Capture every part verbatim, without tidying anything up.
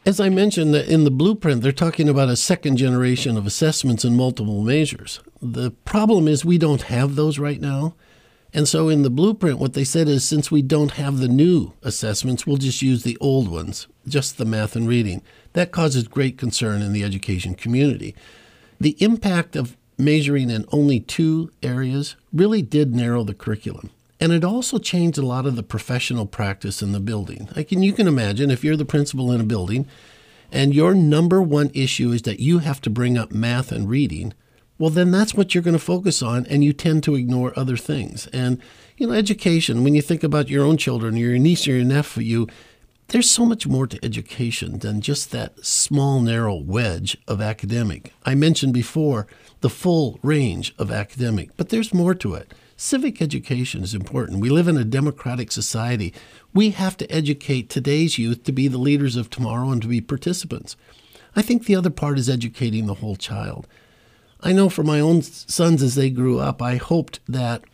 As I mentioned, in the blueprint, they're talking about a second generation of assessments and multiple measures. The problem is we don't have those right now. And so in the blueprint, what they said is since we don't have the new assessments, we'll just use the old ones, just the math and reading. That causes great concern in the education community. The impact of measuring in only two areas really did narrow the curriculum. And it also changed a lot of the professional practice in the building. Like, and you can imagine if you're the principal in a building and your number one issue is that you have to bring up math and reading, well, then that's what you're going to focus on, and you tend to ignore other things. And, you know, education, when you think about your own children, your niece or your nephew, there's so much more to education than just that small, narrow wedge of academic. I mentioned before the full range of academic, but there's more to it. Civic education is important. We live in a democratic society. We have to educate today's youth to be the leaders of tomorrow and to be participants. I think the other part is educating the whole child. I know for my own sons as they grew up, I hoped that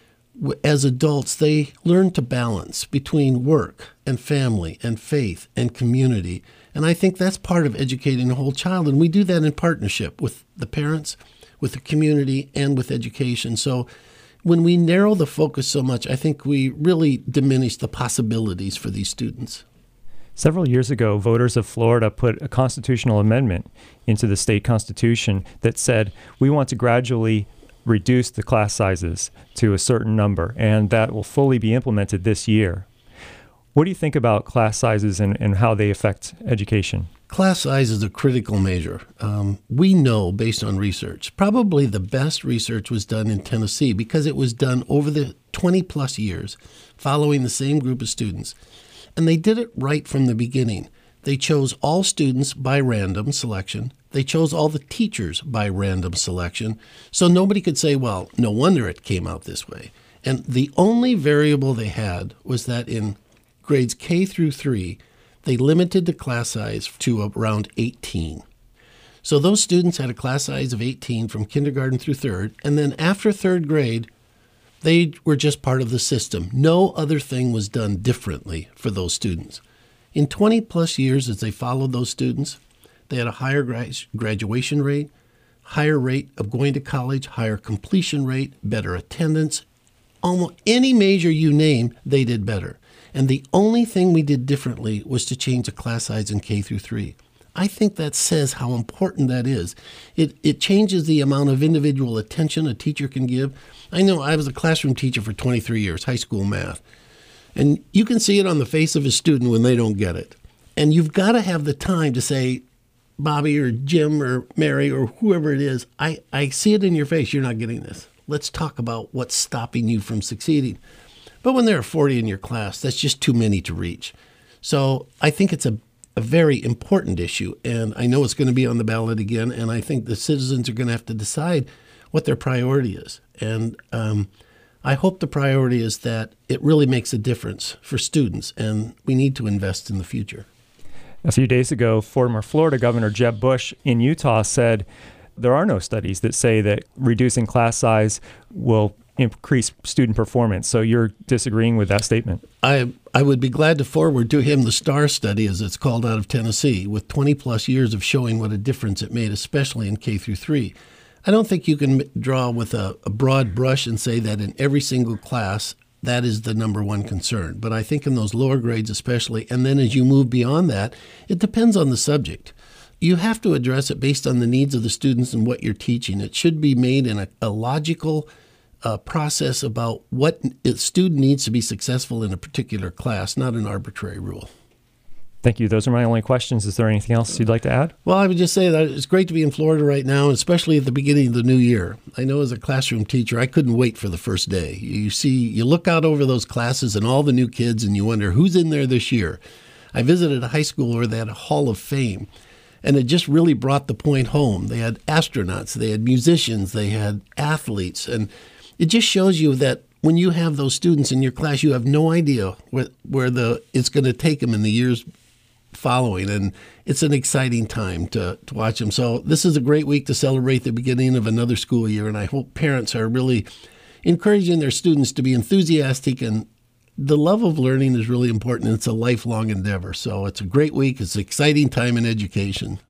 as adults they learned to balance between work and family and faith and community. And I think that's part of educating the whole child. And we do that in partnership with the parents, with the community, and with education. So when we narrow the focus so much, I think we really diminish the possibilities for these students. Several years ago, voters of Florida put a constitutional amendment into the state constitution that said we want to gradually reduce the class sizes to a certain number, and that will fully be implemented this year. What do you think about class sizes and, and how they affect education? Class size is a critical measure. Um, we know, based on research, probably the best research was done in Tennessee because it was done over the twenty plus years following the same group of students. And they did it right from the beginning. They chose all students by random selection. They chose all the teachers by random selection. So nobody could say, well, no wonder it came out this way. And the only variable they had was that in grades K through three, they limited the class size to around eighteen. So those students had a class size of eighteen from kindergarten through third, and then after third grade, they were just part of the system. No other thing was done differently for those students. In twenty plus years as they followed those students, they had a higher graduation rate, higher rate of going to college, higher completion rate, better attendance. Almost any measure you name, they did better. And the only thing we did differently was to change the class size in K through three. I think that says how important that is. It it changes the amount of individual attention a teacher can give. I know I was a classroom teacher for twenty-three years, high school math. And you can see it on the face of a student when they don't get it. And you've got to have the time to say, Bobby or Jim or Mary or whoever it is, I, I see it in your face, you're not getting this. Let's talk about what's stopping you from succeeding. But when there are forty in your class, that's just too many to reach. So I think it's a, a very important issue, and I know it's going to be on the ballot again, and I think the citizens are going to have to decide what their priority is. And um, I hope the priority is that it really makes a difference for students, and we need to invest in the future. A few days ago, former Florida Governor Jeb Bush in Utah said there are no studies that say that reducing class size will increase student performance. So you're disagreeing with that statement? I I would be glad to forward to him the STAR study, as it's called, out of Tennessee, with twenty plus years of showing what a difference it made, especially in K through three. I don't think you can draw with a, a broad brush and say that in every single class that is the number one concern. But I think in those lower grades especially, and then as you move beyond that, it depends on the subject. You have to address it based on the needs of the students and what you're teaching. It should be made in a, a logical uh, process about what a student needs to be successful in a particular class, not an arbitrary rule. Thank you. Those are my only questions. Is there anything else you'd like to add? Well, I would just say that it's great to be in Florida right now, especially at the beginning of the new year. I know as a classroom teacher, I couldn't wait for the first day. You see, you look out over those classes and all the new kids, and you wonder who's in there this year. I visited a high school where they had a Hall of Fame, and it just really brought the point home. They had astronauts, they had musicians, they had athletes, and it just shows you that when you have those students in your class, you have no idea where, where the it's going to take them in the years following, and it's an exciting time to, to watch them. So this is a great week to celebrate the beginning of another school year, and I hope parents are really encouraging their students to be enthusiastic and the love of learning is really important. And it's a lifelong endeavor. So it's a great week. It's an exciting time in education.